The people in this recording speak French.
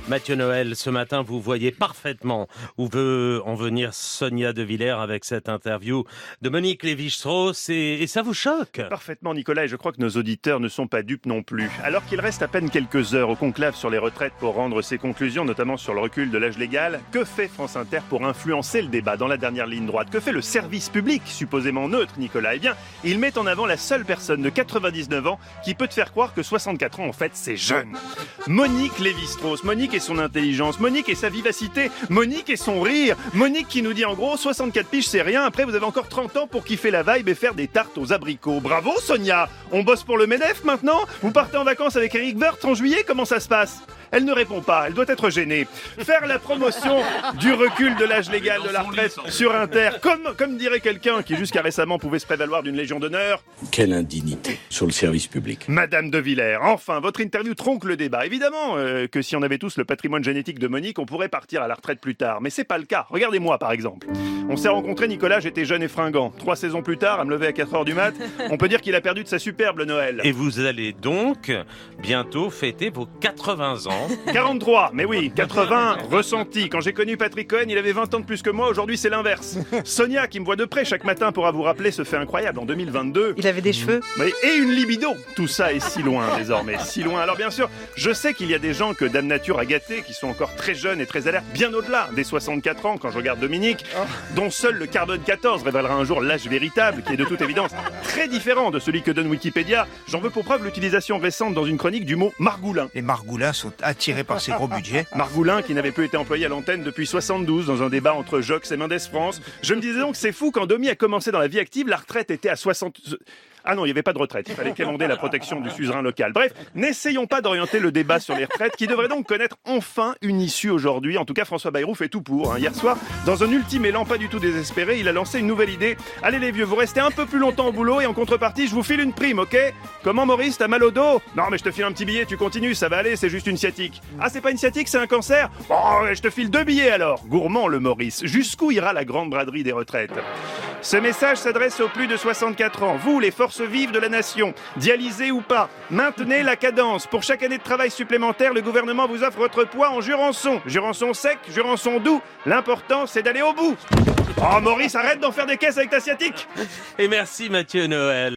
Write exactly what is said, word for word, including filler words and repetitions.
Mathieu Noël, ce matin, vous voyez parfaitement où veut en venir Sonia De Villers avec cette interview de Monique Lévi-Strauss et, et ça vous choque? Parfaitement, Nicolas, et je crois que nos auditeurs ne sont pas dupes non plus. Alors qu'il reste à peine quelques heures au conclave sur les retraites pour rendre ses conclusions, notamment sur le recul de l'âge légal, que fait France Inter pour influencer le débat dans la dernière ligne droite? Que fait le service public, supposément neutre, Nicolas? Eh bien, il met en avant la seule personne de quatre-vingt-dix-neuf ans qui peut te faire croire que soixante-quatre ans, en fait, c'est jeune. Monique Lévi-Strauss, Monique et son intelligence, Monique et sa vivacité, Monique et son rire, Monique qui nous dit en gros soixante-quatre piges c'est rien, après vous avez encore trente ans pour kiffer la vibe et faire des tartes aux abricots. Bravo Sonia! On bosse pour le MEDEF maintenant? Vous partez en vacances avec Eric Woerth en juillet? Comment ça se passe? Elle ne répond pas, elle doit être gênée. Faire la promotion du recul de l'âge légal de la retraite sur Inter, comme, comme dirait quelqu'un qui jusqu'à récemment pouvait se prévaloir d'une Légion d'honneur. Quelle indignité sur le service public. Madame De Villers, enfin, votre interview tronque le débat. Évidemment euh, que si on avait tous le patrimoine génétique de Monique, on pourrait partir à la retraite plus tard. Mais c'est pas le cas. Regardez-moi par exemple. On s'est rencontrés, Nicolas, j'étais jeune et fringant. Trois saisons plus tard, à me lever à quatre heures du mat, on peut dire qu'il a perdu de sa superbe le Noël. Et vous allez donc bientôt fêter vos quatre-vingts ans. quarante-trois, mais oui, quatre-vingts ressentis. Quand j'ai connu Patrick Cohen, il avait vingt ans de plus que moi, aujourd'hui c'est l'inverse. Sonia, qui me voit de près chaque matin pourra vous rappeler ce fait incroyable en deux mille vingt-deux. Il avait des cheveux. Mais, et une libido. Tout ça est si loin désormais, si loin. Alors bien sûr, je sais qu'il y a des gens que Dame Nature a gâtés, qui sont encore très jeunes et très alertes, bien au-delà des soixante-quatre ans, quand je regarde Dominique, dont seul le carbone quatorze révélera un jour l'âge véritable, qui est de toute évidence très différent de celui que donne Wikipédia. J'en veux pour preuve l'utilisation récente dans une chronique du mot margoulin. Les margoulins sont attirés par ces gros budgets. Margoulin qui n'avait plus été employé à l'antenne depuis soixante-douze dans un débat entre Jox et Mendes France. Je me disais donc c'est fou quand Domi a commencé dans la vie active, la retraite était à soixante... Ah non, il n'y avait pas de retraite, il fallait quémander la protection du suzerain local. Bref, n'essayons pas d'orienter le débat sur les retraites qui devrait donc connaître enfin une issue aujourd'hui. En tout cas, François Bayrou fait tout pour. Hein. Hier soir, dans un ultime élan pas du tout désespéré, il a lancé une nouvelle idée. Allez les vieux, vous restez un peu plus longtemps au boulot et en contrepartie, je vous file une prime, ok? Comment Maurice, t'as mal au dos? Non mais je te file un petit billet, tu continues, ça va aller, c'est juste une sciatique. Ah c'est pas une sciatique, c'est un cancer? Bon, je te file deux billets alors. Gourmand le Maurice. Jusqu'où ira la grande braderie des retraites? Ce message s'adresse aux plus de soixante-quatre ans. Vous, les forces vives de la nation, dialysés ou pas, maintenez la cadence. Pour chaque année de travail supplémentaire, le gouvernement vous offre votre poids en Jurançon. Jurançon sec, Jurançon doux. L'important, c'est d'aller au bout. Oh, Maurice, arrête d'en faire des caisses avec ta sciatique. Et merci Mathieu Noël.